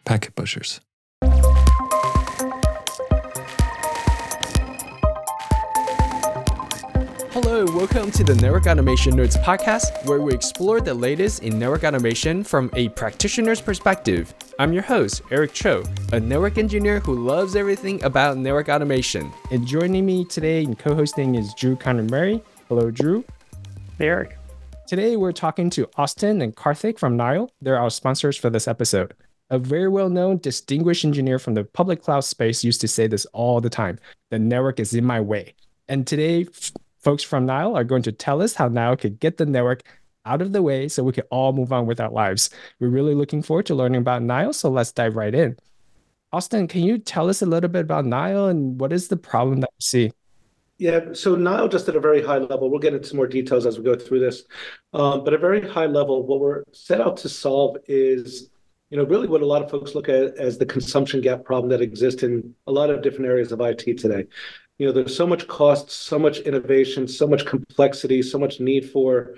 Packet Pushers. Hello, welcome to the Network Automation Nerds podcast, where we explore the latest in network automation from a practitioner's perspective. I'm your host, Eric Cho, a network engineer who loves everything about network automation. And joining me today and co-hosting is Drew Conner-Murray. Hello, Drew. Hey, Eric. Today, we're talking to Austin and Karthik from Nile. They're our sponsors for this episode. A very well-known, distinguished engineer from the public cloud space used to say this all the time: the network is in my way. And today, folks from Nile are going to tell us how Nile could get the network out of the way so we can all move on with our lives. We're really looking forward to learning about Nile, so let's dive right in. Austin, can you tell us a little bit about Nile and what is the problem that you see? Yeah, so Nile, just at a very high level, we'll get into more details as we go through this. But at a very high level, what we're set out to solve is, really what a lot of folks look at as the consumption gap problem that exists in a lot of different areas of IT today. There's so much cost, so much innovation, so much complexity, so much need for,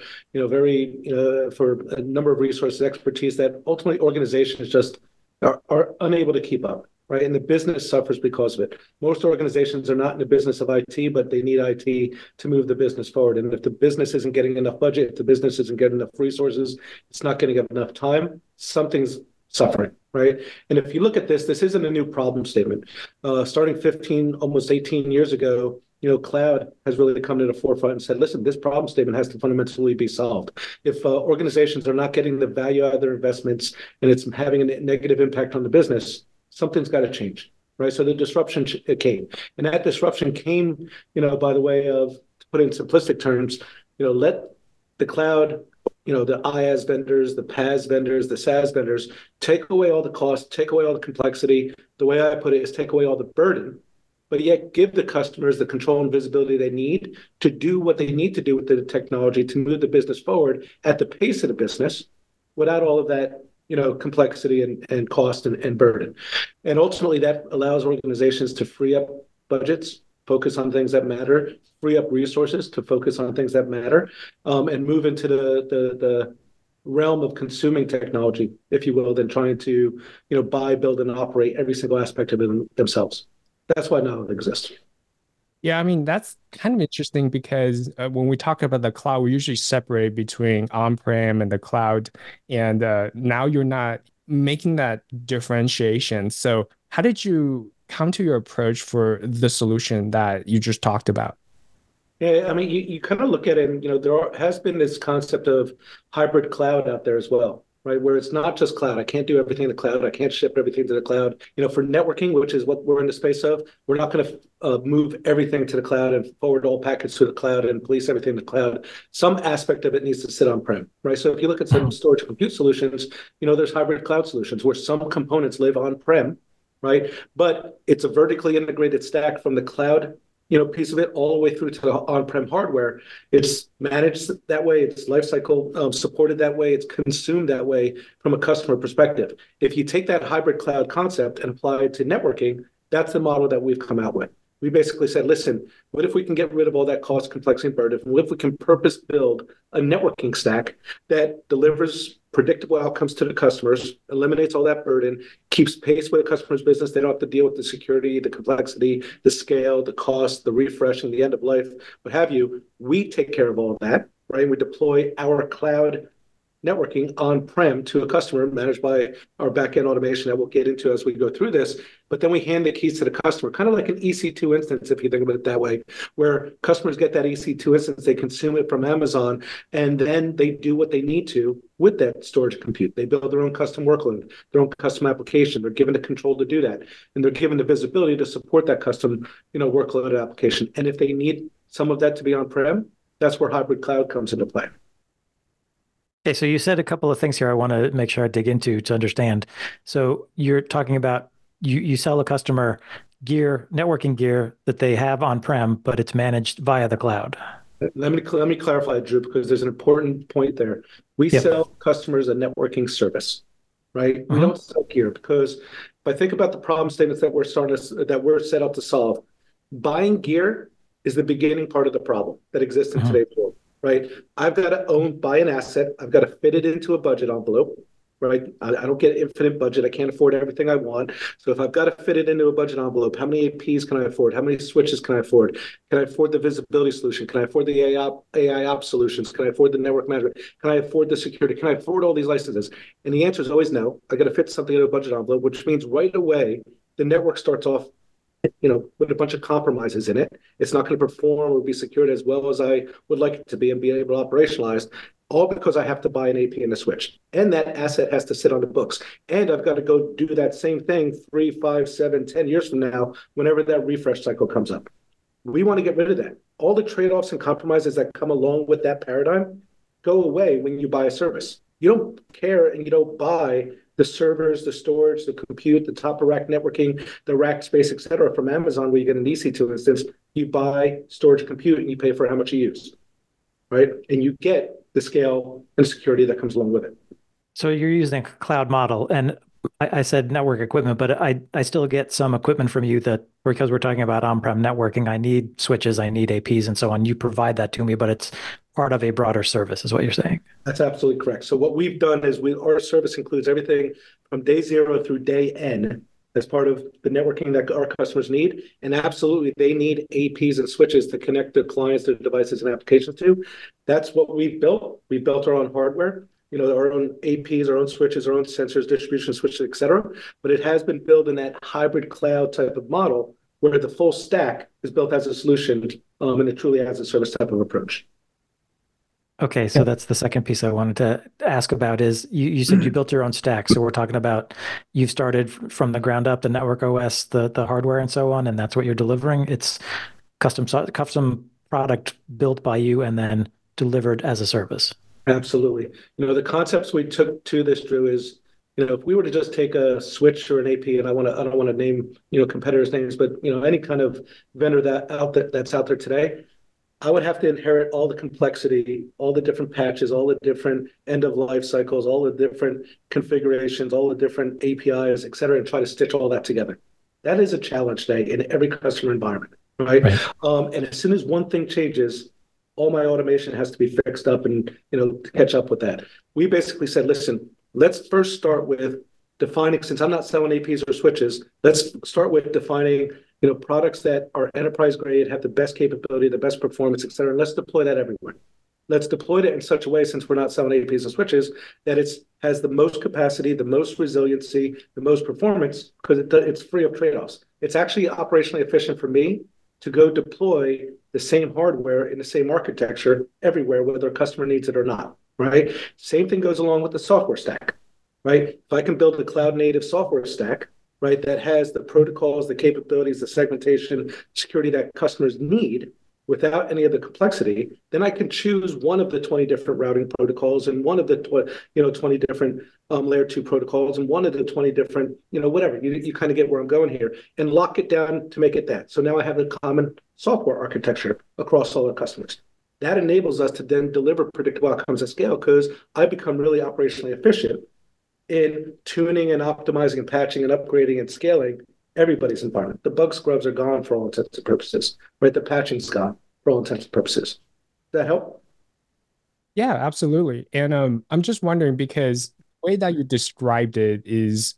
for a number of resources, expertise that ultimately organizations just are unable to keep up, right? And the business suffers because of it. Most organizations are not in the business of IT, but they need IT to move the business forward. And if the business isn't getting enough budget, if the business isn't getting enough resources, it's not getting enough time, something's suffering, right? And if you look at this isn't a new problem statement. Starting 15, almost 18 years ago, cloud has really come to the forefront and said, listen, this problem statement has to fundamentally be solved. If organizations are not getting the value out of their investments and it's having a negative impact on the business, something's got to change, right? So the disruption came. And that disruption came, by the way of, to put it in simplistic terms, let the cloud, the IaaS vendors, the PaaS vendors, the SaaS vendors, take away all the cost, take away all the complexity. The way I put it is take away all the burden, but yet give the customers the control and visibility they need to do what they need to do with the technology to move the business forward at the pace of the business without all of that, complexity and cost and burden. And ultimately that allows organizations to free up budgets, focus on things that matter, free up resources to focus on things that matter, and move into the realm of consuming technology, if you will, than trying to, buy, build, and operate every single aspect of it themselves. That's why Nile exists. Yeah, I mean, that's kind of interesting because when we talk about the cloud, we usually separate between on-prem and the cloud. And now you're not making that differentiation. So how did you come to your approach for the solution that you just talked about? Yeah, I mean, you kind of look at it and, there has been this concept of hybrid cloud out there as well, right? Where it's not just cloud. I can't do everything in the cloud. I can't ship everything to the cloud. For networking, which is what we're in the space of, we're not going to move everything to the cloud and forward all packets to the cloud and police everything to the cloud. Some aspect of it needs to sit on-prem, right? So if you look at some storage compute solutions, there's hybrid cloud solutions where some components live on-prem, right? But it's a vertically integrated stack from the cloud, piece of it all the way through to the on-prem hardware. It's managed that way. It's lifecycle supported that way. It's consumed that way from a customer perspective. If you take that hybrid cloud concept and apply it to networking, that's the model that we've come out with. We basically said, listen, what if we can get rid of all that cost, complexity, and burden? What if we can purpose build a networking stack that delivers predictable outcomes to the customers, eliminates all that burden, keeps pace with the customer's business? They don't have to deal with the security, the complexity, the scale, the cost, the refresh, and the end of life, what have you. We take care of all of that, right? We deploy our cloud networking on-prem to a customer managed by our back-end automation that we'll get into as we go through this. But then we hand the keys to the customer, kind of like an EC2 instance, if you think about it that way, where customers get that EC2 instance, they consume it from Amazon, and then they do what they need to with that storage compute. They build their own custom workload, their own custom application. They're given the control to do that, and they're given the visibility to support that custom, workload application. And if they need some of that to be on-prem, that's where hybrid cloud comes into play. Okay, so you said a couple of things here I want to make sure I dig into to understand. So you're talking about you sell a customer gear, networking gear that they have on-prem, but it's managed via the cloud. Let me clarify, Drew, because there's an important point there. We sell customers a networking service, right? We don't sell gear because if I think about the problem statements that we're set out to solve, buying gear is the beginning part of the problem that exists in today's world. Right, I've got to buy an asset. I've got to fit it into a budget envelope. right? I don't get infinite budget. I can't afford everything I want. So if I've got to fit it into a budget envelope, how many APs can I afford? How many switches can I afford? Can I afford the visibility solution? Can I afford the AI ops solutions? Can I afford the network management? Can I afford the security? Can I afford all these licenses? And the answer is always no. I got to fit something in a budget envelope, which means right away the network starts off, with a bunch of compromises in it. It's not going to perform or be secured as well as I would like it to be and be able to operationalize, all because I have to buy an AP and a switch. And that asset has to sit on the books. And I've got to go do that same thing 3, 5, 7, 10 years from now, whenever that refresh cycle comes up. We want to get rid of that. All the trade-offs and compromises that come along with that paradigm go away when you buy a service. You don't care and you don't buy the servers, the storage, the compute, the top of rack networking, the rack space, et cetera, from Amazon, where you get an EC2 instance. You buy storage compute and you pay for how much you use, right? And you get the scale and security that comes along with it. So you're using a cloud model, and I said network equipment, but I still get some equipment from you that, because we're talking about on-prem networking, I need switches, I need APs and so on. You provide that to me, but it's part of a broader service, is what you're saying. That's absolutely correct. So what we've done is our service includes everything from day 0 through day N as part of the networking that our customers need. And absolutely, they need APs and switches to connect their clients, their devices, and applications to. That's what we've built. We built our own hardware, our own APs, our own switches, our own sensors, distribution switches, et cetera. But it has been built in that hybrid cloud type of model where the full stack is built as a solution and it truly has a service type of approach. Okay, so that's the second piece I wanted to ask about is you said you built your own stack. So we're talking about you've started from the ground up, the network OS, the hardware and so on, and that's what you're delivering. It's custom product built by you and then delivered as a service. Absolutely. The concepts we took to this, Drew, is, if we were to just take a switch or an AP, and I don't want to name, competitors' names, but, any kind of vendor that's out there today, I would have to inherit all the complexity, all the different patches, all the different end of life cycles, all the different configurations, all the different APIs, et cetera, and try to stitch all that together. That is a challenge today in every customer environment, right? And as soon as one thing changes, all my automation has to be fixed up and, to catch up with that. We basically said, listen, let's first start with defining, since I'm not selling APs or switches, let's start with defining products that are enterprise grade, have the best capability, the best performance, et cetera. And let's deploy that everywhere. Let's deploy it in such a way, since we're not selling APs and switches, that it has the most capacity, the most resiliency, the most performance, because it's free of trade-offs. It's actually operationally efficient for me to go deploy the same hardware in the same architecture everywhere, whether a customer needs it or not, right? Same thing goes along with the software stack, right? If I can build a cloud-native software stack, right, that has the protocols, the capabilities, the segmentation, security that customers need without any of the complexity, then I can choose one of the 20 different routing protocols and one of the 20 different layer 2 protocols and one of the 20 different, whatever. You kind of get where I'm going here, and lock it down to make it that. So now I have a common software architecture across all our customers. That enables us to then deliver predictable outcomes at scale, because I become really operationally efficient in tuning and optimizing and patching and upgrading and scaling everybody's environment. The bug scrubs are gone for all intents and purposes, right? The patching's gone for all intents and purposes. Does that help? Yeah, absolutely. And I'm just wondering, because the way that you described it is,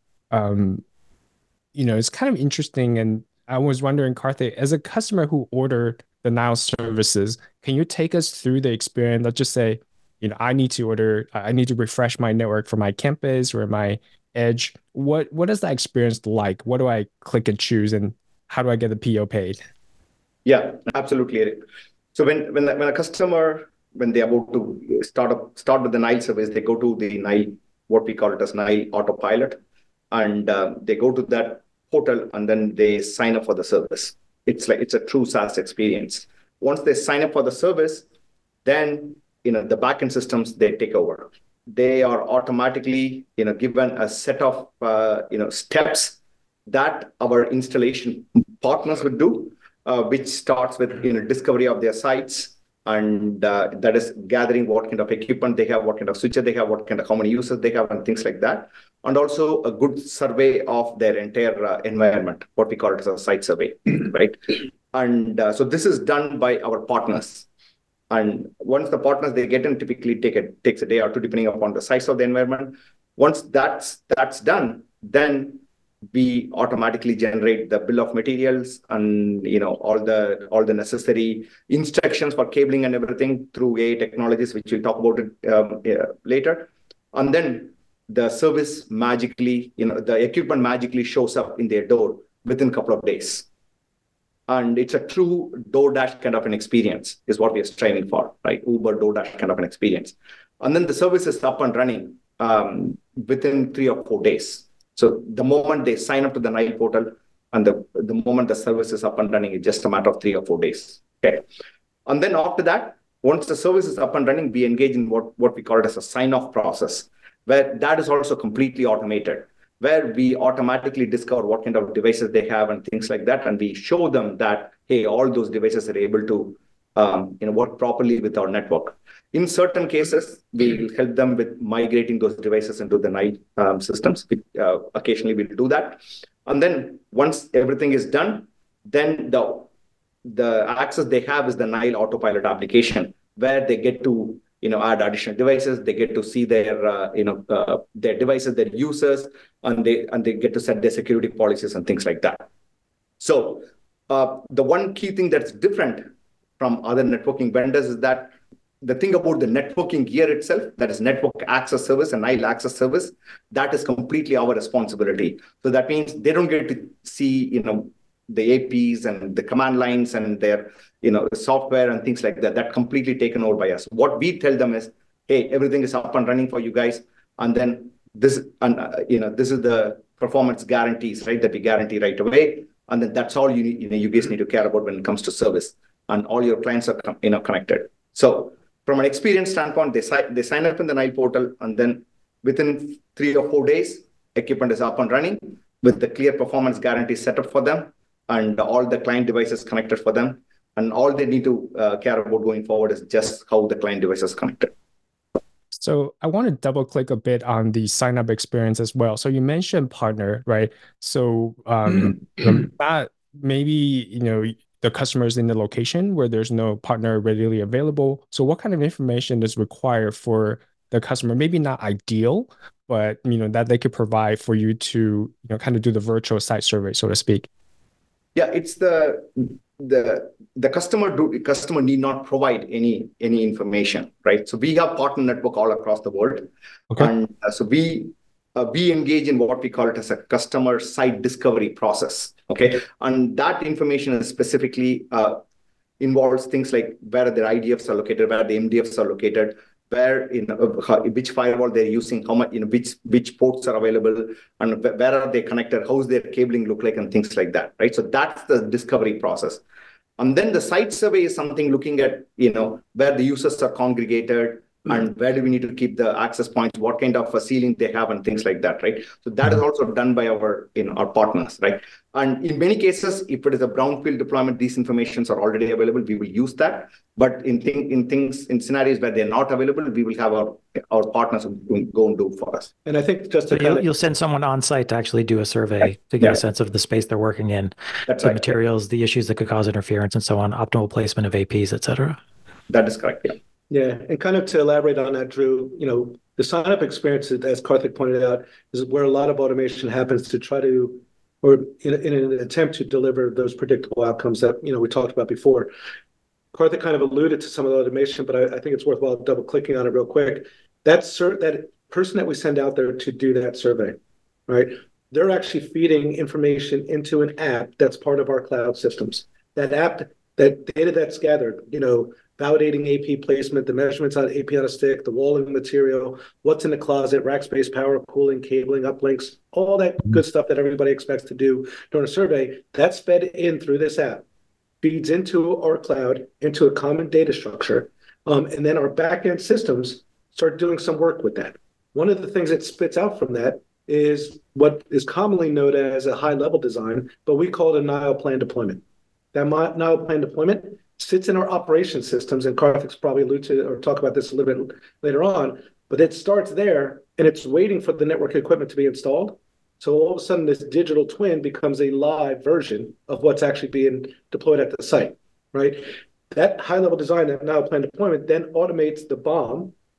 it's kind of interesting. And I was wondering, Karthik, as a customer who ordered the Nile services, can you take us through the experience? Let's just say, I need to refresh my network for my campus or my edge. What is that experience like? What do I click and choose, and how do I get the PO paid? Yeah, absolutely, Eric. So when a customer, when they're about to start with the Nile service, they go to the Nile, what we call it as Nile Autopilot, and they go to that portal and then they sign up for the service. It's a true SaaS experience. Once they sign up for the service, then the backend systems, they take over. They are automatically given a set of steps that our installation partners would do, which starts with discovery of their sites, and that is gathering what kind of equipment they have, what kind of switches they have, how many users they have, and things like that. And also a good survey of their entire environment, what we call it as a site survey, right? And so this is done by our partners. And once the partners, they get in, typically takes a day or two, depending upon the size of the environment. Once that's done, then we automatically generate the bill of materials and all the necessary instructions for cabling and everything through AI technologies, which we'll talk about it later. And then the service magically, the equipment magically shows up in their door within a couple of days. And it's a true DoorDash kind of an experience is what we are striving for, right? Uber, DoorDash kind of an experience. And then the service is up and running within 3 or 4 days. So the moment they sign up to the Nile portal and the moment the service is up and running, it's just a matter of 3 or 4 days. Okay. And then after that, once the service is up and running, we engage in what we call it as a sign-off process, where that is also completely automated, where we automatically discover what kind of devices they have and things like that. And we show them that, hey, all those devices are able to work properly with our network. In certain cases, we will help them with migrating those devices into the Nile systems. Occasionally, we'll do that. And then once everything is done, then the access they have is the Nile Autopilot application, where they get to add additional devices. They get to see their devices, their users, and they get to set their security policies and things like that. So the one key thing that's different from other networking vendors is that the thing about the networking gear itself, that is network access service and Nile access service, that is completely our responsibility. So that means they don't get to see, the APs and the command lines and their, software and things like that. That completely taken over by us. What we tell them is, hey, everything is up and running for you guys, and then this is the performance guarantees, right? That we guarantee right away, and then that's all you guys need to care about when it comes to service, and all your clients are connected. So from an experience standpoint, they sign up in the Nile portal, and then within 3 or 4 days, equipment is up and running with the clear performance guarantee set up for them, and all the client devices connected for them. And all they need to care about going forward is just how the client device is connected. So I want to double click a bit on the sign up experience as well. So you mentioned partner, right? So maybe the customer is in the location where there's no partner readily available. So what kind of information is required for the customer? Maybe not ideal, but that they could provide for you to kind of do the virtual site survey, so to speak. Yeah, it's the customer need not provide any information, right? So we have partner network all across the world, okay. And so we engage in what we call it as a customer site discovery process, okay? And that information is specifically involves things like where their IDFs are located, where the MDFs are located, where which firewall they're using, how much which ports are available, and where are they connected, how's their cabling look like, and things like that, right? So that's the discovery process. And then the site survey is something looking at where the users are congregated, and where do we need to keep the access points, what kind of a ceiling they have, and things like that, right? So that is also done by our partners, right? And in many cases, if it is a brownfield deployment, these informations are already available, we will use that. But in scenarios where they're not available, we will have our partners go and do for us. And I think just to you'll send someone on site to actually do a survey to get a sense of the space they're working in, that's the right, materials, the issues that could cause interference, and so on, optimal placement of APs, et cetera. That is correct, yeah. Yeah, and kind of to elaborate on that, Drew, the sign-up experience, as Karthik pointed out, is where a lot of automation happens to try to, or in an attempt to deliver those predictable outcomes that we talked about before. Karthik kind of alluded to some of the automation, but I think it's worthwhile double-clicking on it real quick. That person that we send out there to do that survey, right? They're actually feeding information into an app that's part of our cloud systems. That app, that data that's gathered, validating AP placement, the measurements on AP on a stick, the walling material, what's in the closet, rack space, power, cooling, cabling, uplinks, all that good stuff that everybody expects to do during a survey, that's fed in through this app, feeds into our cloud, into a common data structure, and then our backend systems start doing some work with that. One of the things that spits out from that is what is commonly known as a high-level design, but we call it a Nile plan deployment. That Nile plan deployment sits in our operation systems, and Karthik's probably allude to or talk about this a little bit later on, but it starts there, and it's waiting for the network equipment to be installed. So all of a sudden, this digital twin becomes a live version of what's actually being deployed at the site, right? That high-level design, that Nile plan deployment, then automates the BOM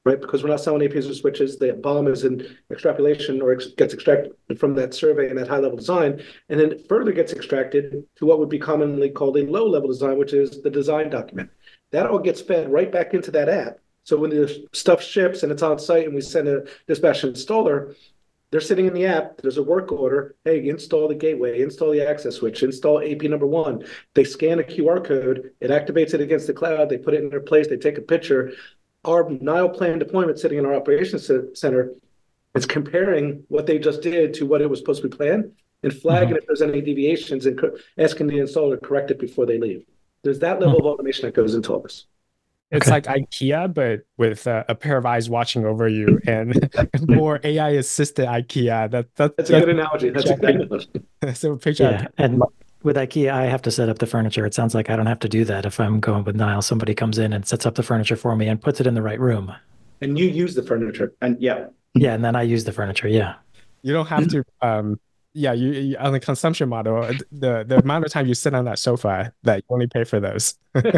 right? Because we're not selling APs or switches. The BOM is in extrapolation or gets extracted from that survey and that high-level design, and then it further gets extracted to what would be commonly called a low-level design, which is the design document. That all gets fed right back into that app. So when the stuff ships and it's on site and we send a dispatch installer, they're sitting in the app. There's a work order. Hey, install the gateway, install the access switch, install AP number one. They scan a QR code. It activates it against the cloud. They put it in their place. They take a picture. Our Nile plan deployment sitting in our operations center is comparing what they just did to what it was supposed to be planned and flagging if there's any deviations and asking the installer to correct it before they leave. There's that level of automation that goes into all this. It's like IKEA, but with a pair of eyes watching over you and more AI assisted IKEA. That's a good analogy. That's a good analogy. So picture. Yeah, and with IKEA, I have to set up the furniture. It sounds like I don't have to do that if I'm going with Nile. Somebody comes in and sets up the furniture for me and puts it in the right room. And you use the furniture. And yeah, and then I use the furniture. Yeah. You don't have to. You on the consumption model, the amount of time you sit on that sofa, that you only pay for those.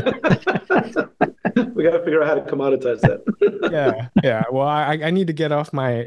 We got to figure out how to commoditize that. Yeah. Well, I need to get off my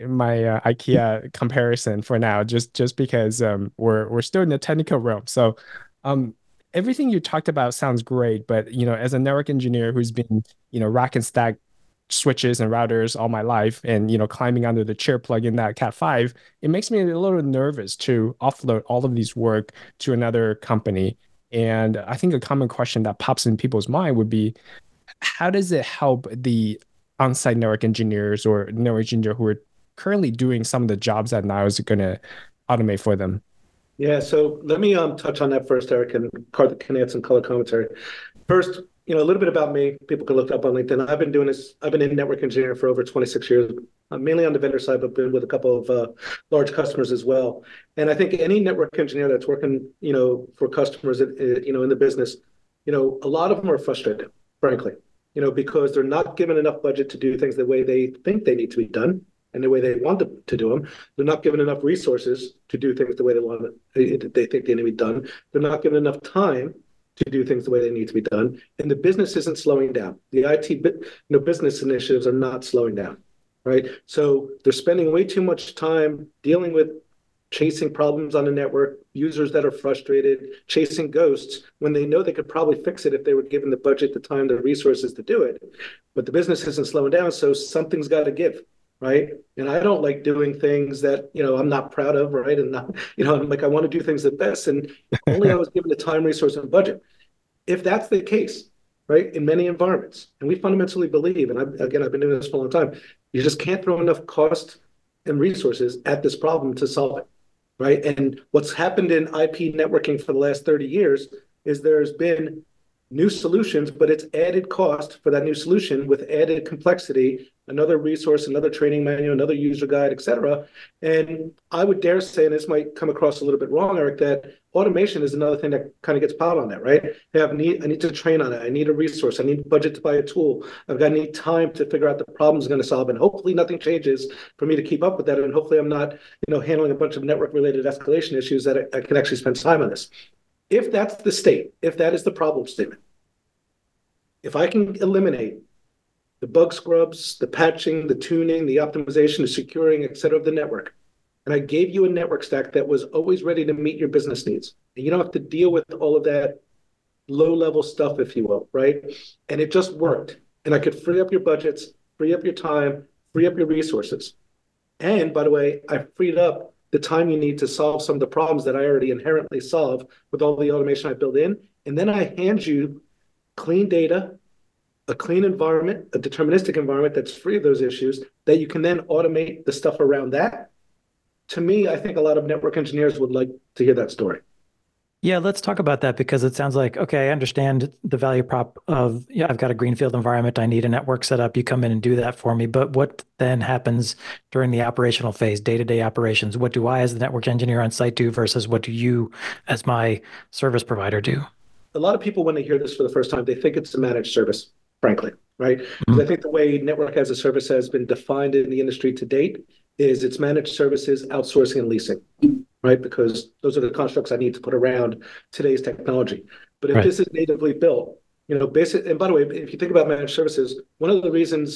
IKEA comparison for now, just because we're still in the technical realm. So, everything you talked about sounds great, but as a network engineer who's been rack and stack switches and routers all my life, and climbing under the chair plug in that Cat5, it makes me a little nervous to offload all of these work to another company. And I think a common question that pops in people's mind would be, how does it help the on-site network engineers or network engineer who are currently doing some of the jobs that Nile is going to automate for them? Yeah, so let me touch on that first, Eric, and Karthik can add some color commentary. First, a little bit about me. People can look up on LinkedIn. I've been doing this. I've been in network engineering for over 26 years. I'm mainly on the vendor side, but been with a couple of large customers as well. And I think any network engineer that's working, for customers, in the business, a lot of them are frustrated, frankly, because they're not given enough budget to do things the way they think they need to be done and the way they want to do them. They're not given enough resources to do things the way they think they need to be done. They're not given enough time to do things the way they need to be done. And the business isn't slowing down. The IT business initiatives are not slowing down, right? So they're spending way too much time dealing with chasing problems on the network, users that are frustrated, chasing ghosts, when they know they could probably fix it if they were given the budget, the time, the resources to do it. But the business isn't slowing down, so something's got to give, right? And I don't like doing things that, I'm not proud of, right? And not, I'm like, I want to do things the best. And if only I was given the time, resource, and budget. If that's the case, right, in many environments, and we fundamentally believe, and I've been doing this for a long time, you just can't throw enough cost and resources at this problem to solve it, right? And what's happened in IP networking for the last 30 years is there's been new solutions, but it's added cost for that new solution with added complexity, another resource, another training manual, another user guide, et cetera. And I would dare say, and this might come across a little bit wrong, Eric, that automation is another thing that kind of gets piled on that, right? I need to train on it. I need a resource. I need budget to buy a tool. I need time to figure out the problems I'm going to solve. And hopefully nothing changes for me to keep up with that. And hopefully I'm not, handling a bunch of network related escalation issues that I can actually spend time on this. If that's the state, if that is the problem statement, if I can eliminate the bug scrubs, the patching, the tuning, the optimization, the securing, et cetera, of the network, and I gave you a network stack that was always ready to meet your business needs, and you don't have to deal with all of that low-level stuff, if you will, right? And it just worked. And I could free up your budgets, free up your time, free up your resources. And by the way, I freed up the time you need to solve some of the problems that I already inherently solve with all the automation I build in. And then I hand you clean data, a clean environment, a deterministic environment that's free of those issues that you can then automate the stuff around that. To me, I think a lot of network engineers would like to hear that story. Yeah, let's talk about that, because it sounds like, okay, I understand the value prop of, I've got a greenfield environment. I need a network set up. You come in and do that for me. But what then happens during the operational phase, day-to-day operations? What do I as the network engineer on site do versus what do you as my service provider do? A lot of people, when they hear this for the first time, they think it's a managed service, frankly, right? Because I think the way network as a service has been defined in the industry to date is it's managed services, outsourcing, and leasing, right? Because those are the constructs I need to put around today's technology. But if this is natively built, basic, and by the way, if you think about managed services, one of the reasons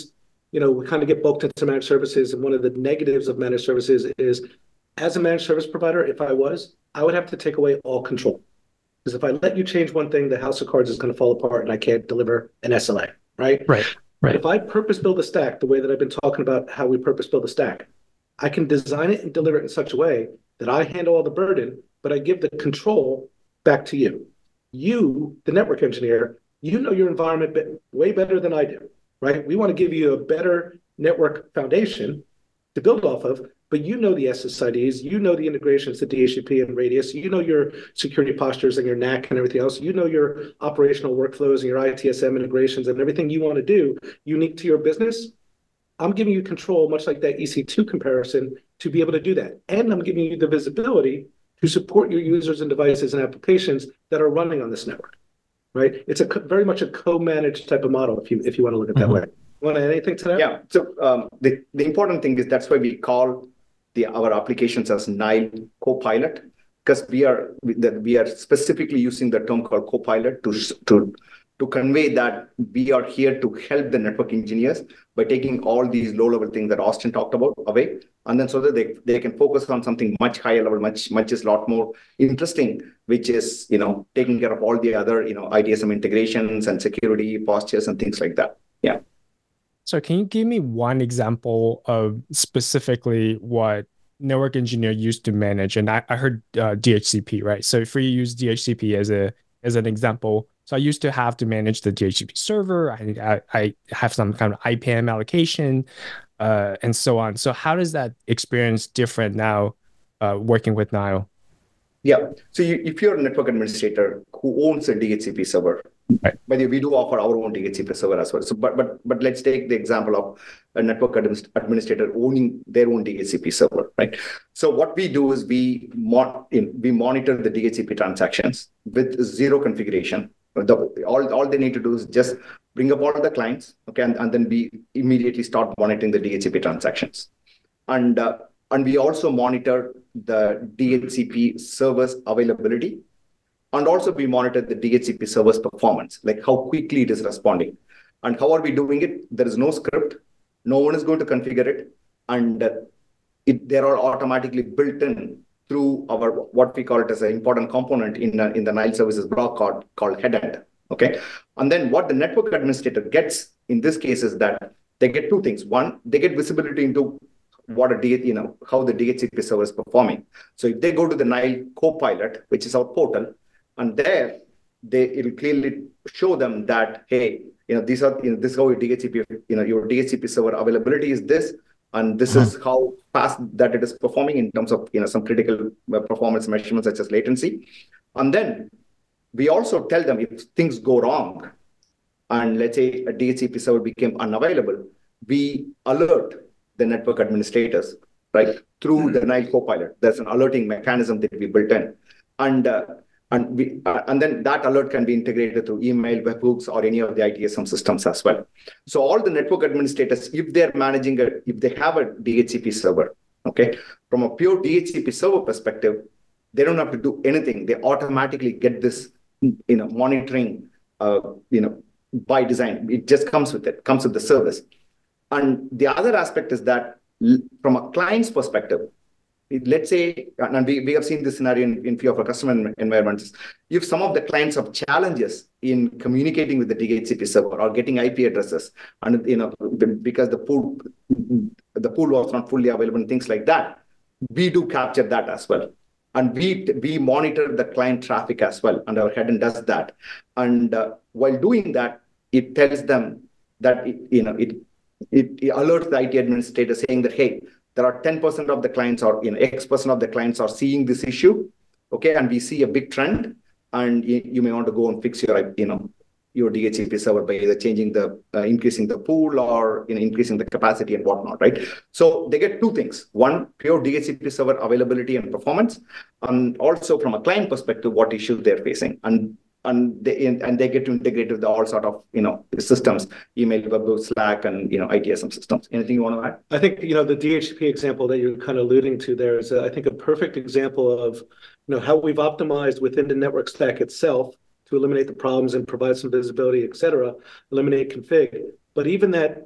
we kind of get bulked into managed services, and one of the negatives of managed services is, as a managed service provider, if I would have to take away all control. Because if I let you change one thing, the house of cards is going to fall apart and I can't deliver an SLA, right? Right. But if I purpose build a stack the way that I've been talking about how we purpose build a stack, I can design it and deliver it in such a way that I handle all the burden, but I give the control back to you. You, the network engineer, you know your environment way better than I do, right? We want to give you a better network foundation to build off of, but you know the SSIDs, you know the integrations to DHCP and Radius, you know your security postures and your NAC and everything else, you know your operational workflows and your ITSM integrations and everything you want to do unique to your business. I'm giving you control, much like that EC2 comparison, to be able to do that. And I'm giving you the visibility to support your users and devices and applications that are running on this network, right? It's very much a co-managed type of model, if you want to look at it that way. You want to add anything to that? Yeah. So the important thing is that's why we call our applications as Nile Copilot, because we are specifically using the term called Copilot to convey that we are here to help the network engineers by taking all these low-level things that Austin talked about away, and then so that they can focus on something much higher level, much is a lot more interesting, which is taking care of all the other ITSM integrations and security postures and things like that. Yeah. So can you give me one example of specifically what network engineer used to manage? And I heard DHCP, right? So if we use DHCP as an example, so I used to have to manage the DHCP server. I have some kind of IPM allocation and so on. So how does that experience different now working with Nile? Yeah. So if you're a network administrator who owns a DHCP server, right. By the way, we do offer our own DHCP server as well. So, but let's take the example of a network administrator owning their own DHCP server, right? So what we do is we monitor the DHCP transactions with zero configuration. All they need to do is just bring up all the clients, okay, and then we immediately start monitoring the DHCP transactions, and we also monitor the DHCP server's availability, and also we monitor the DHCP server's performance, like how quickly it is responding, and how are we doing it? There is no script, no one is going to configure it, and they are automatically built in through our what we call it as an important component in the Nile services block called headend. Okay, and then what the network administrator gets in this case is that they get two things. One, they get visibility into what how the DHCP server is performing. So if they go to the Nile Copilot, which is our portal, and there it'll clearly show them that hey, this is how your DHCP server availability is this. And this is how fast that it is performing in terms of some critical performance measurements such as latency. And then we also tell them if things go wrong, and let's say a DHCP server became unavailable, we alert the network administrators, right, through the Nile Copilot. There's an alerting mechanism that we built in, and then that alert can be integrated through email, webhooks, or any of the ITSM systems as well. So all the network administrators, if they have a DHCP server, okay, from a pure DHCP server perspective, they don't have to do anything. They automatically get this, monitoring, by design. It just comes with the service. And the other aspect is that from a client's perspective, let's say, and we have seen this scenario in few of our customer environments, if some of the clients have challenges in communicating with the DHCP server or getting IP addresses, and because the pool was not fully available and things like that, we do capture that as well. And we monitor the client traffic as well, and our headend does that. And while doing that, it tells them that it alerts the IT administrator saying that, hey, there are 10% of the clients or X% of the clients are seeing this issue, okay, and we see a big trend, and you may want to go and fix your DHCP server by either changing increasing the pool or increasing the capacity and whatnot, right? So they get two things: one, pure DHCP server availability and performance, and also from a client perspective, what issues they're facing, and they get to integrate with all sort of systems, email, web, Slack, and ITSM systems. Anything you want to add? I think the DHCP example that you're kind of alluding to there is I think a perfect example of how we've optimized within the network stack itself to eliminate the problems and provide some visibility, et cetera, eliminate config. But even that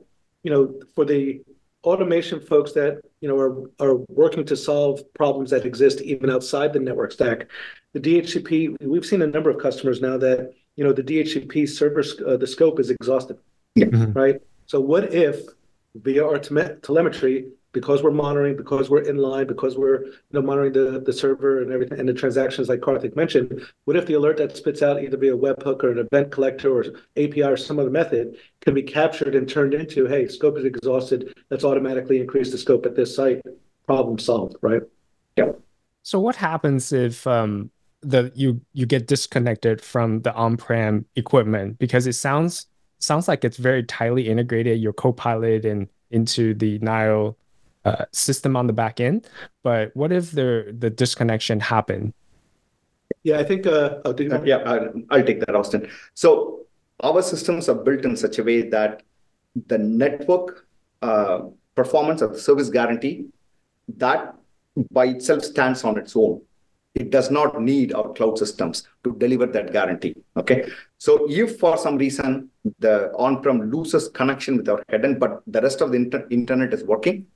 for the automation folks that are working to solve problems that exist even outside the network stack, the DHCP, we've seen a number of customers now that the DHCP server the scope is exhausted. Yeah. Right. So what if via our telemetry, because we're monitoring, because we're in line, because we're monitoring the server and everything and the transactions like Karthik mentioned, what if the alert that spits out either via webhook or an event collector or API or some other method can be captured and turned into, hey, scope is exhausted, let's automatically increase the scope at this site, problem solved, right? Yeah. So what happens if you get disconnected from the on-prem equipment? Because it sounds like it's very tightly integrated, your Copilot and into the Nile system on the back end. But what if the disconnection happened? Yeah, I think I'll take that, Austin. So our systems are built in such a way that the network performance of the service guarantee, that by itself stands on its own. It does not need our cloud systems to deliver that guarantee. Okay. So if for some reason the on-prem loses connection with our headend, but the rest of the internet is working,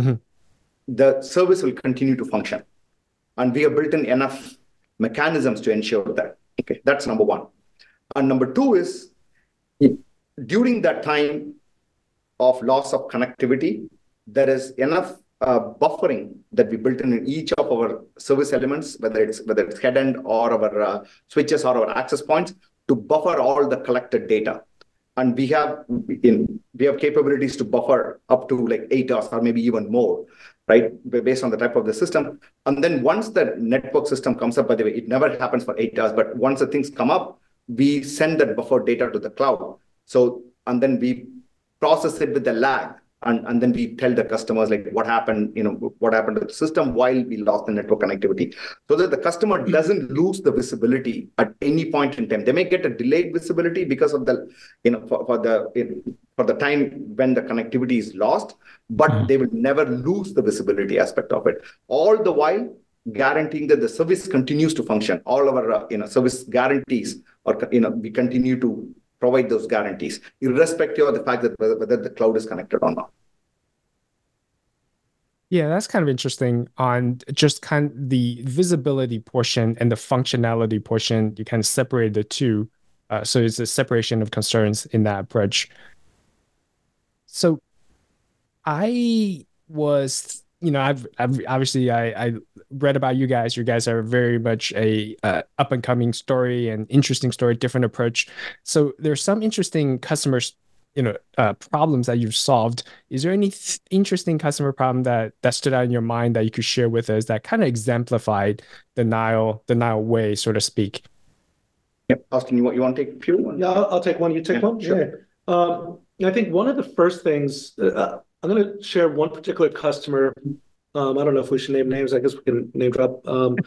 the service will continue to function. And we have built in enough mechanisms to ensure that. Okay. That's number one. And number two is during that time of loss of connectivity, there is enough buffering that we built in each of our service elements, whether it's headend or our switches or our access points, to buffer all the collected data. And we have capabilities to buffer up to like 8 hours or maybe even more, right? Based on the type of the system. And then once the network system comes up, by the way, it never happens for 8 hours, but once the things come up, we send that buffer data to the cloud. So, and then we process it with the lag. And then we tell the customers like what happened to the system while we lost the network connectivity, so that the customer doesn't lose the visibility at any point in time. They may get a delayed visibility because of the, for the time when the connectivity is lost, but they will never lose the visibility aspect of it. All the while guaranteeing that the service continues to function. All of our service guarantees, or we continue to provide those guarantees, irrespective of the fact that whether the cloud is connected or not. Yeah, that's kind of interesting on just kind of the visibility portion and the functionality portion. You kind of separate the two. So it's a separation of concerns in that approach. So I was, I've obviously I read about you guys. You guys are very much a up and coming story and interesting story, different approach. So there's some interesting customers, problems that you've solved. Is there any interesting customer problem that stood out in your mind that you could share with us that kind of exemplified the Nile way, so to speak? Yep. Austin, you want to take a few? Yeah, I'll take one. You take one? Sure. Yeah. I think one of the first things, I'm going to share one particular customer. I don't know if we should name names. I guess we can name drop.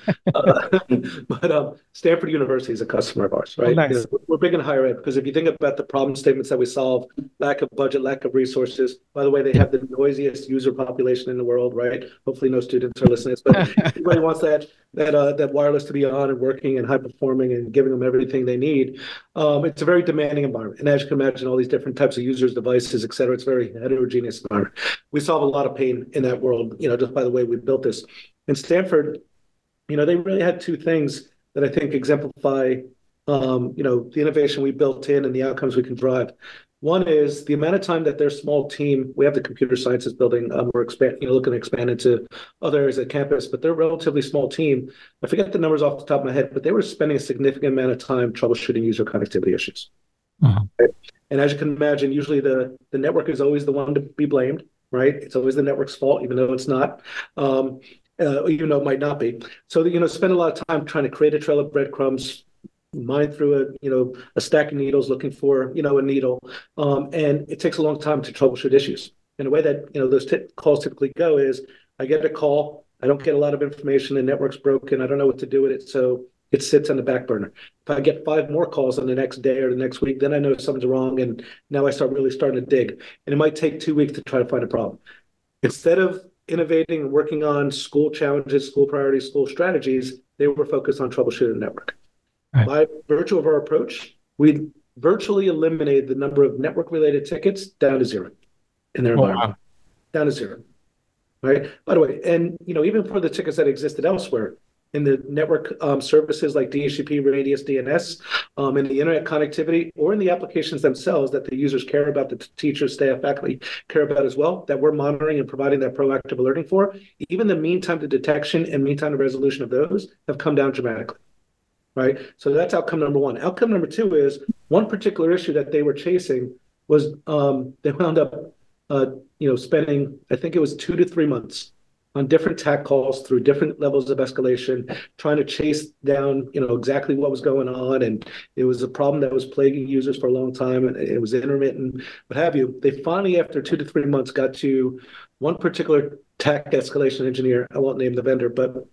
But Stanford University is a customer of ours, right? Oh, nice. We're big in higher ed because if you think about the problem statements that we solve, lack of budget, lack of resources. By the way, they have the noisiest user population in the world, right? Hopefully, no students are listening. But everybody wants that wireless to be on and working and high performing and giving them everything they need. It's a very demanding environment, and as you can imagine, all these different types of users, devices, et cetera. It's a very heterogeneous environment. We solve a lot of pain in that world, just by the way we built this. In Stanford, they really had two things that I think exemplify, the innovation we built in and the outcomes we can drive. One is the amount of time that their small team, we have the computer sciences building, we're looking to expand into other areas of campus, but they're a relatively small team. I forget the numbers off the top of my head, but they were spending a significant amount of time troubleshooting user connectivity issues. Right? And as you can imagine, usually the network is always the one to be blamed, right? It's always the network's fault, even though it's not. Even though it might not be. So, spend a lot of time trying to create a trail of breadcrumbs, mine through a stack of needles looking for, a needle. And it takes a long time to troubleshoot issues. And the way that, those calls typically go is I get a call, I don't get a lot of information, the network's broken, I don't know what to do with it. So it sits on the back burner. If I get 5 more calls on the next day or the next week, then I know something's wrong. And now I starting to dig. And it might take 2 weeks to try to find a problem. Instead of innovating and working on school challenges, school priorities, school strategies, they were focused on troubleshooting the network. Right. By virtue of our approach, we virtually eliminated the number of network-related tickets down to 0. in their Oh, environment, wow. down to zero. Right. By the way, and even for the tickets that existed elsewhere in the network services like DHCP, Radius, DNS, in the internet connectivity, or in the applications themselves that the users care about, the teachers, staff, faculty care about as well, that we're monitoring and providing that proactive alerting for, even the mean time to detection and mean time to resolution of those have come down dramatically. Right. So that's outcome number one. Outcome number two is one particular issue that they were chasing was they wound up spending, I think it was 2 to 3 months on different TAC calls through different levels of escalation, trying to chase down, exactly what was going on. And it was a problem that was plaguing users for a long time, and it was intermittent, what have you. They finally, after 2 to 3 months, got to one particular TAC escalation engineer. I won't name the vendor, but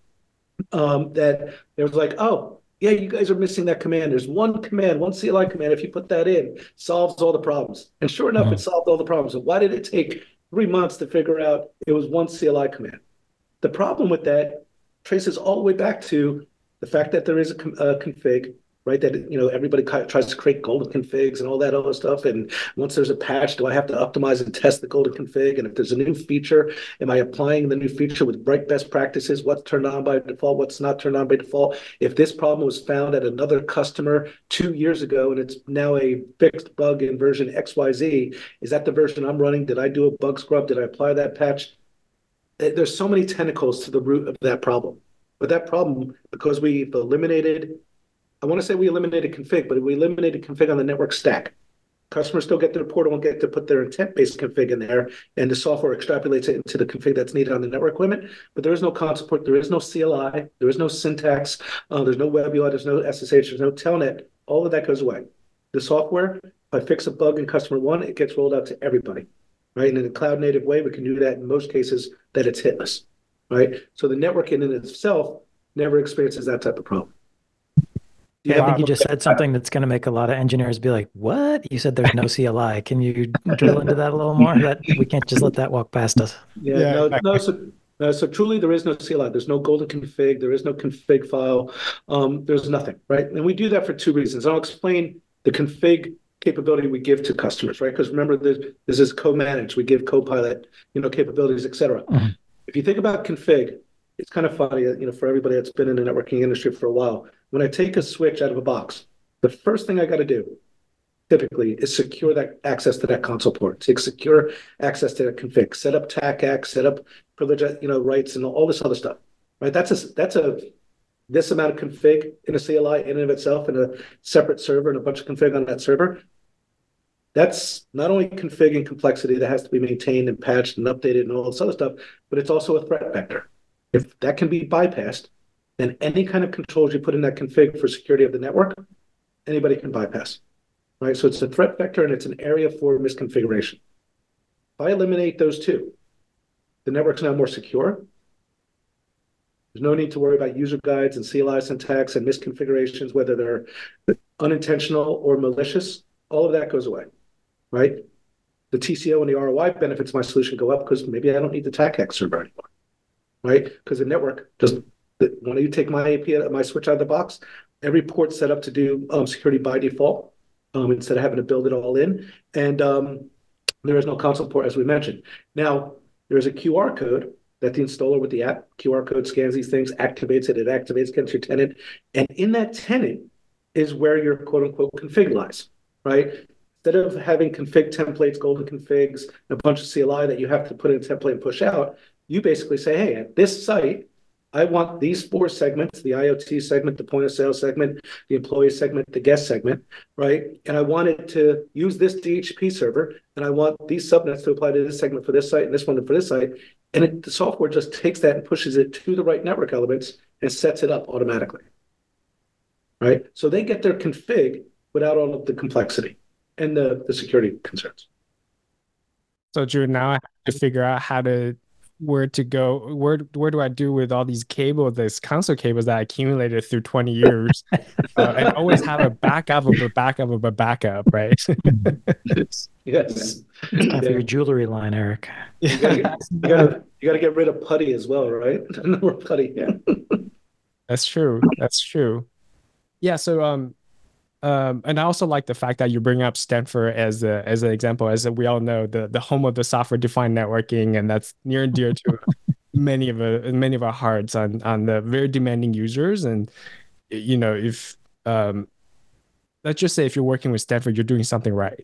that there was like, oh, yeah, you guys are missing that command. There's one command, one CLI command. If you put that in, solves all the problems. And sure enough, it solved all the problems. So why did it take 3 months to figure out it was one CLI command? The problem with that traces all the way back to the fact that there is a config, right? That everybody tries to create golden configs and all that other stuff. And once there's a patch, do I have to optimize and test the golden config? And if there's a new feature, am I applying the new feature with bright best practices? What's turned on by default? What's not turned on by default? If this problem was found at another customer 2 years ago and it's now a fixed bug in version XYZ, is that the version I'm running? Did I do a bug scrub? Did I apply that patch? There's so many tentacles to the root of that problem. But that problem, because we've eliminated, I want to say we eliminated config, but we eliminated config on the network stack. Customers still get their portal and get to put their intent-based config in there, and the software extrapolates it into the config that's needed on the network equipment. But there is no console port, there is no CLI, there is no syntax, there's no web UI, there's no SSH, there's no telnet. All of that goes away. The software, if I fix a bug in customer one, it gets rolled out to everybody. Right? And in a cloud native way, we can do that in most cases that it's hitless, right? So the network in itself never experiences that type of problem. Yeah, I think you just said something that's going to make a lot of engineers be like, what? You said there's no CLI. Can you drill into that a little more? That we can't just let that walk past us. So truly there is no CLI. There's no golden config. There is no config file. There's nothing, right? And we do that for two reasons. I'll explain the config capability we give to customers, right? Because remember, this is co-managed. We give Copilot, capabilities, et cetera. Mm-hmm. If you think about config, it's kind of funny, for everybody that's been in the networking industry for a while. When I take a switch out of a box, the first thing I got to do, typically, is secure that access to that console port. Take secure access to that config. Set up TACACS, set up privilege, rights, and all this other stuff, right? That's this amount of config in a CLI in and of itself, in a separate server and a bunch of config on that server. That's not only config and complexity that has to be maintained and patched and updated and all this other stuff, but it's also a threat vector. If that can be bypassed, then any kind of controls you put in that config for security of the network, anybody can bypass, right? So it's a threat vector and it's an area for misconfiguration. If I eliminate those two, the network's now more secure. There's no need to worry about user guides and CLI syntax and misconfigurations, whether they're unintentional or malicious. All of that goes away, right? The TCO and the ROI benefits of my solution go up because maybe I don't need the TACACS server anymore, right? Because the network just, when you take my API, my switch out of the box, every port set up to do security by default instead of having to build it all in. And there is no console port, as we mentioned. Now, there's a QR code that the installer with the app, QR code scans these things, activates it activates against your tenant. And in that tenant is where your quote unquote config lies, right? Instead of having config templates, golden configs, and a bunch of CLI that you have to put in a template and push out, you basically say, hey, at this site, I want these 4 segments, the IoT segment, the point of sale segment, the employee segment, the guest segment, right? And I want it to use this DHCP server, and I want these subnets to apply to this segment for this site and this one for this site. And the software just takes that and pushes it to the right network elements and sets it up automatically, right? So they get their config without all of the complexity and the security concerns. So Drew, now I have to figure out where to go. Where do I do with all these cables, these console cables that I accumulated through 20 years? And always have a backup of a backup of a backup, right? Yes. Time for your jewelry line, Eric. You gotta get rid of putty as well, right? No putty. Yeah. That's true. Yeah. So And I also like the fact that you bring up Stanford as an example. As we all know, the home of the software-defined networking, and that's near and dear to many of our hearts on the very demanding users. And if let's just say if you're working with Stanford, you're doing something right.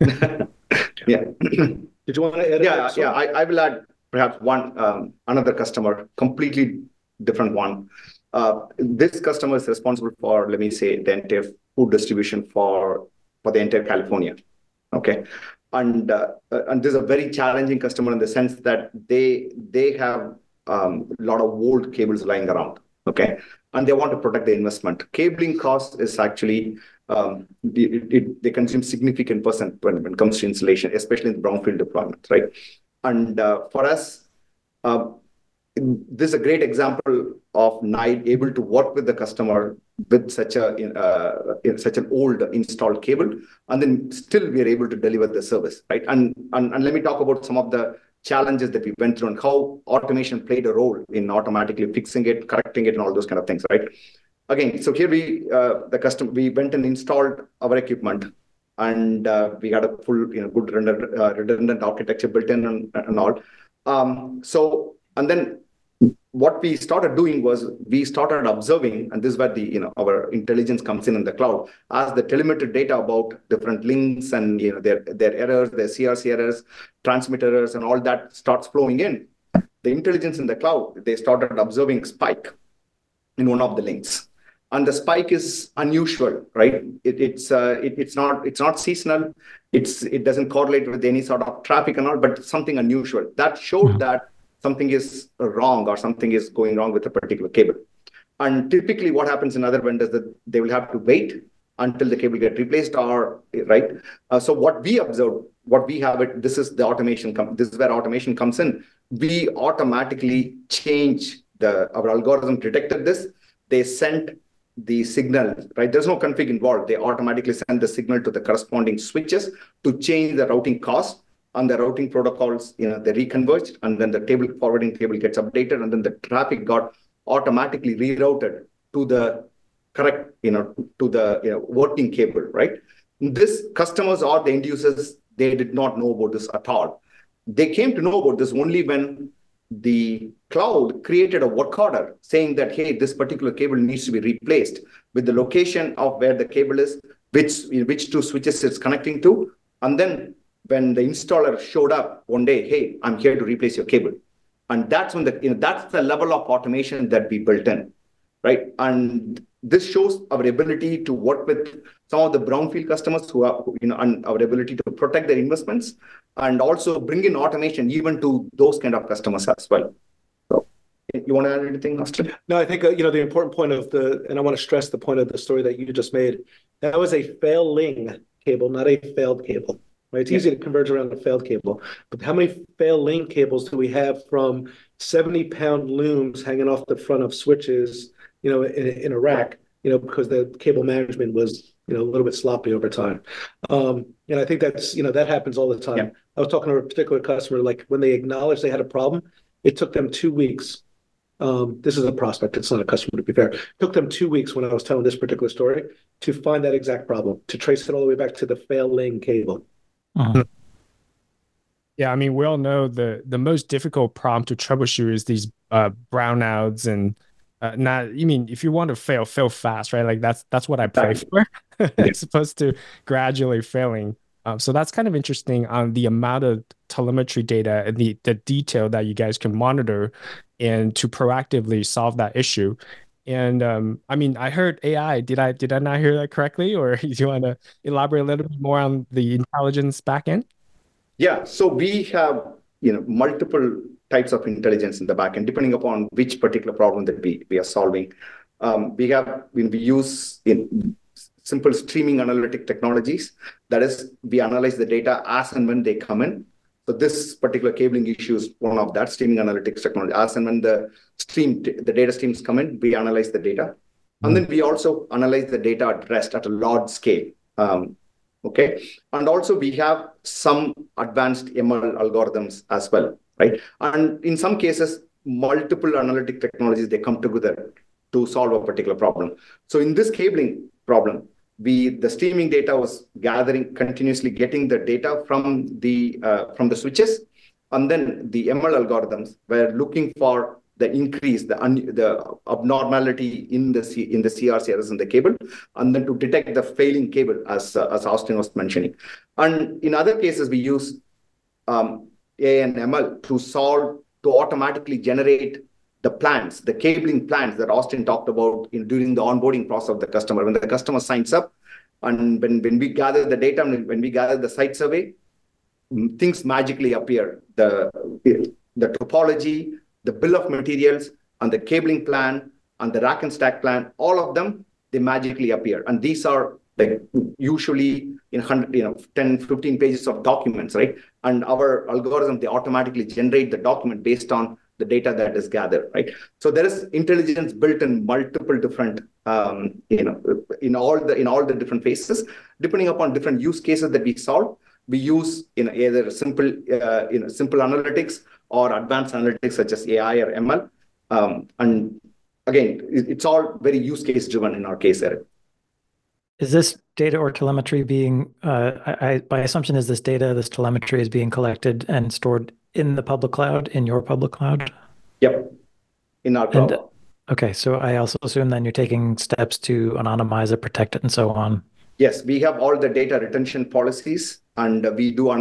Yeah. Did you want to add? Yeah. I will add perhaps one another customer, completely different one. This customer is responsible for, let me say, the entire food distribution for the entire California. Okay. And this is a very challenging customer in the sense that they have a lot of old cables lying around. Okay. And they want to protect the investment. Cabling cost is actually, they consume significant percent when it comes to installation, especially in the brownfield deployment, right? And for us, this is a great example of Nile able to work with the customer with such an old installed cable, and then still we are able to deliver the service, right? And let me talk about some of the challenges that we went through and how automation played a role in automatically fixing it, correcting it, and all those kind of things, right? Again, so here we went and installed our equipment, and we had a full, good redundant architecture built in and all. And then what we started doing was we started observing, and this is where our intelligence comes in the cloud, as the telemetry data about different links and their errors, their CRC errors, transmit errors, and all that starts flowing in. The intelligence in the cloud, they started observing spike in one of the links, and the spike is unusual, right? It's not seasonal. It doesn't correlate with any sort of traffic and all, but it's something unusual that showed that something is wrong or something is going wrong with a particular cable. And typically what happens in other vendors that they will have to wait until the cable get replaced right? So what we observed, this is the automation, this is where automation comes in. We automatically change our algorithm detected this. They sent the signal, right? There's no config involved. They automatically send the signal to the corresponding switches to change the routing cost. And the routing protocols, they reconverged, and then the forwarding table gets updated, and then the traffic got automatically rerouted to the correct, to the working cable, right? This customers or the end users, they did not know about this at all. They came to know about this only when the cloud created a work order saying that, hey, this particular cable needs to be replaced with the location of where the cable is, which two switches it's connecting to, and then when the installer showed up one day, hey, I'm here to replace your cable. And that's when that's the level of automation that we built in, right? And this shows our ability to work with some of the brownfield customers who are, and our ability to protect their investments and also bring in automation even to those kind of customers as well. So you want to add anything, Austin? No, I think, the important point and I want to stress the point of the story that you just made, that was a failing cable, not a failed cable. Right? It's easy to converge around a failed cable, but how many failed link cables do we have from 70-pound looms hanging off the front of switches, in a rack, because the cable management was, a little bit sloppy over time. And I think that's, that happens all the time. Yeah. I was talking to a particular customer, like when they acknowledged they had a problem, it took them 2 weeks. This is a prospect. It's not a customer, to be fair. It took them 2 weeks when I was telling this particular story to find that exact problem, to trace it all the way back to the failing cable. Uh-huh. Yeah, I mean, we all know the most difficult problem to troubleshoot is these brownouts and if you want to fail fast, right? Like that's what I pray for, as opposed to gradually failing. So that's kind of interesting on the amount of telemetry data and the detail that you guys can monitor and to proactively solve that issue. And I heard AI. Did I not hear that correctly? Or do you want to elaborate a little bit more on the intelligence backend? Yeah. So we have multiple types of intelligence in the backend, depending upon which particular problem that we are solving. We use simple streaming analytic technologies. That is, we analyze the data as and when they come in. So this particular cabling issue is one of that streaming analytics technology. As and when the data streams come in, we analyze the data. And then we also analyze the data at rest at a large scale. Okay. And also we have some advanced ML algorithms as well, right? And in some cases, multiple analytic technologies, they come together to solve a particular problem. So in this cabling problem, the streaming data was gathering, continuously getting the data from the switches, and then the ML algorithms were looking for the increase, the abnormality in the CRC errors in the cable, and then to detect the failing cable, as Austin was mentioning. And in other cases, we use AI and ML to automatically generate the plans, the cabling plans that Austin talked about during the onboarding process of the customer. When the customer signs up, and when we gather the data, when we gather the site survey, things magically appear. The topology, the bill of materials, and the cabling plan, and the rack and stack plan, all of them, they magically appear. And these are like usually in 10, 15 pages of documents, right? And our algorithm, they automatically generate the document based on the data that is gathered, right? So there is intelligence built in multiple different, in all the different phases, depending upon different use cases that we solve. We use either simple analytics or advanced analytics such as AI or ML. And again, it's all very use case driven in our case, Eric. Is this data or telemetry being, by assumption, is this data, this telemetry is being collected and stored in the public cloud, in your public cloud? Yep, in our cloud. Okay, so I also assume then you're taking steps to anonymize it, protect it, and so on. Yes, we have all the data retention policies, and we do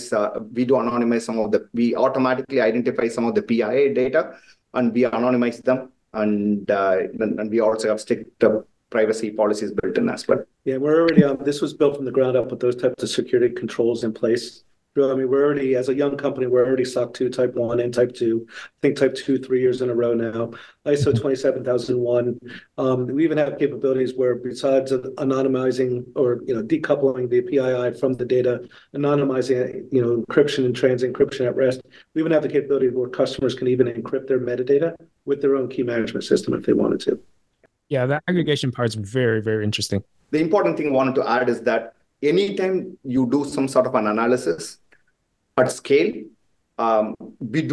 anonymize we automatically identify some of the PII data, and we anonymize them, and we also have strict privacy policies built in as well. Yeah, we're already, this was built from the ground up with those types of security controls in place. I mean, we're already, as a young company, we're already SOC 2 Type 1 and Type 2. I think Type 2 3 years in a row now. ISO 27001. We even have capabilities where, besides anonymizing or decoupling the PII from the data, anonymizing encryption and encryption at rest, we even have the capability where customers can even encrypt their metadata with their own key management system if they wanted to. Yeah, that aggregation part is very, very interesting. The important thing I wanted to add is that anytime you do some sort of an analysis at scale, we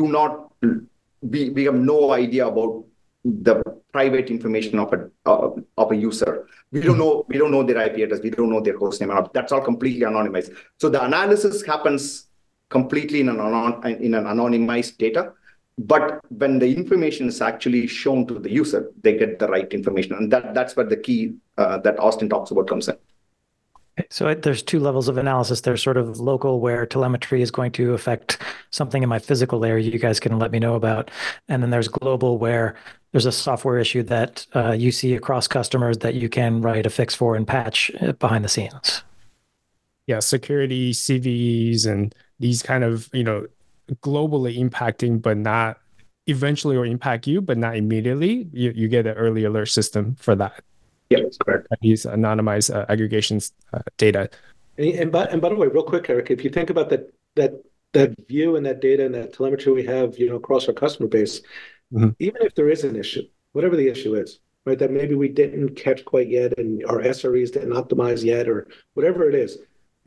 have no idea about the private information of a user. We don't know their IP address. We don't know their host name. That's all completely anonymized. So the analysis happens completely in an anonymized data. But when the information is actually shown to the user, they get the right information. And that's where the key that Austin talks about comes in. So there's two levels of analysis. There's sort of local, where telemetry is going to affect something in my physical layer you guys can let me know about. And then there's global, where there's a software issue that you see across customers that you can write a fix for and patch behind the scenes. Yeah, security, CVEs, and these kind of, globally impacting, but not eventually, or impact you, but not immediately. You get an early alert system for that. Yeah, that's correct. These anonymized aggregations data. And by the way, real quick, Eric, if you think about that view and that data and that telemetry we have, across our customer base, even if there is an issue, whatever the issue is, right, that maybe we didn't catch quite yet, and our SREs didn't optimize yet, or whatever it is,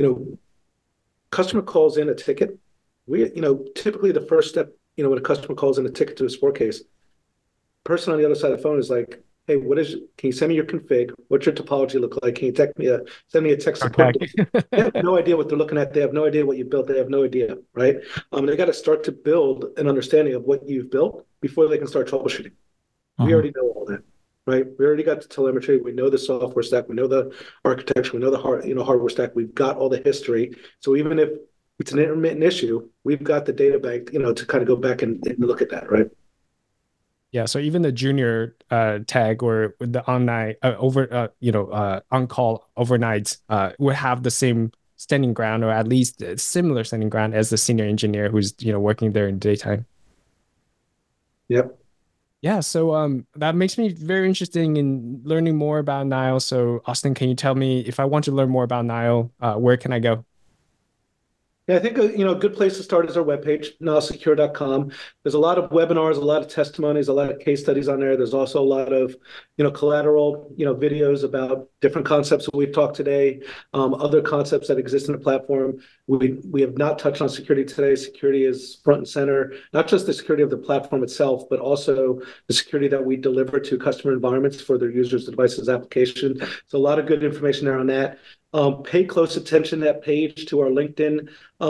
customer calls in a ticket. We, typically the first step, when a customer calls in a ticket to a support case, person on the other side of the phone is like, hey, can you send me your config? What's your topology look like? Can you send me a tech support? They have no idea what they're looking at. They have no idea what you built. They have no idea, right? They got to start to build an understanding of what you've built before they can start troubleshooting. We already know all that, right? We already got the telemetry. We know the software stack. We know the architecture. We know the hardware stack. We've got all the history. So even if it's an intermittent issue, we've got the data bank, to kind of go back and look at that, right? Yeah, so even the junior tag or the on-call overnights would have the same standing ground, or at least a similar standing ground as the senior engineer who's working there in daytime. Yep. Yeah, so that makes me very interested in learning more about Nile. So Austin, can you tell me, if I want to learn more about Nile, where can I go? Yeah, I think a good place to start is our webpage, nilesecure.com. There's a lot of webinars, a lot of testimonies, a lot of case studies on there. There's also a lot of collateral, videos about different concepts that we've talked today, other concepts that exist in the platform. We have not touched on security today. Security is front and center, not just the security of the platform itself, but also the security that we deliver to customer environments for their users, devices, applications. So a lot of good information there on that. Pay close attention to that page, to our LinkedIn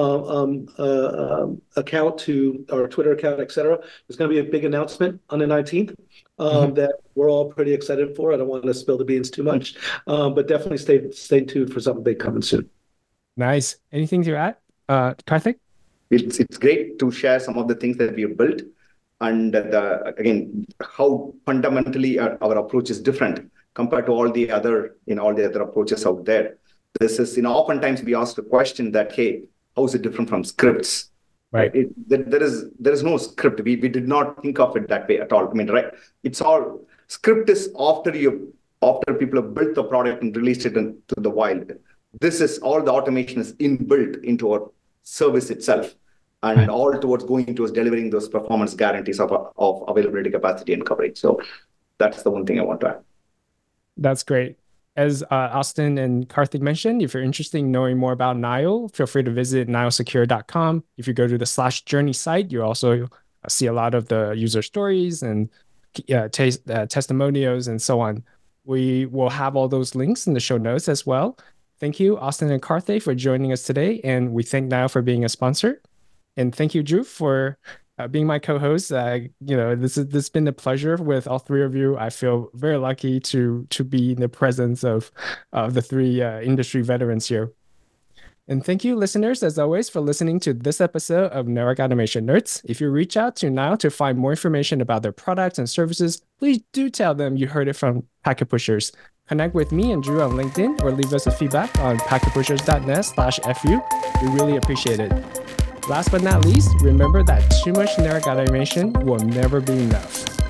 account, to our Twitter account, et cetera. There's going to be a big announcement on the 19th that we're all pretty excited for. I don't want to spill the beans too much, but definitely stay tuned for something big coming soon. Nice. Anything to add, Karthik? It's great to share some of the things that we have built, and again, how fundamentally our approach is different compared to all the other approaches out there. This is, oftentimes we ask the question that, hey, how is it different from scripts? Right. There is no script. We did not think of it that way at all. I mean, right? It's all script is after people have built the product and released it into the wild. This is all the automation is inbuilt into our service itself, and all towards going towards delivering those performance guarantees of availability, capacity, and coverage. So that's the one thing I want to add. That's great. As Austin and Karthik mentioned, if you're interested in knowing more about Nile, feel free to visit nilesecure.com. If you go to the /journey site, you also see a lot of the user stories and testimonials and so on. We will have all those links in the show notes as well. Thank you, Austin and Karthik, for joining us today. And we thank Nile for being a sponsor. And thank you, Drew, for being my co-host. This has been a pleasure with all three of you. I feel very lucky to be in the presence of the three industry veterans here. And thank you, listeners, as always, for listening to this episode of Network Automation Nerds. If you reach out to Nile to find more information about their products and services, please do tell them you heard it from Packet Pushers. Connect with me and Drew on LinkedIn, or leave us a feedback on packetpushers.net/fu. We really appreciate it. Last but not least, remember that too much network automation will never be enough.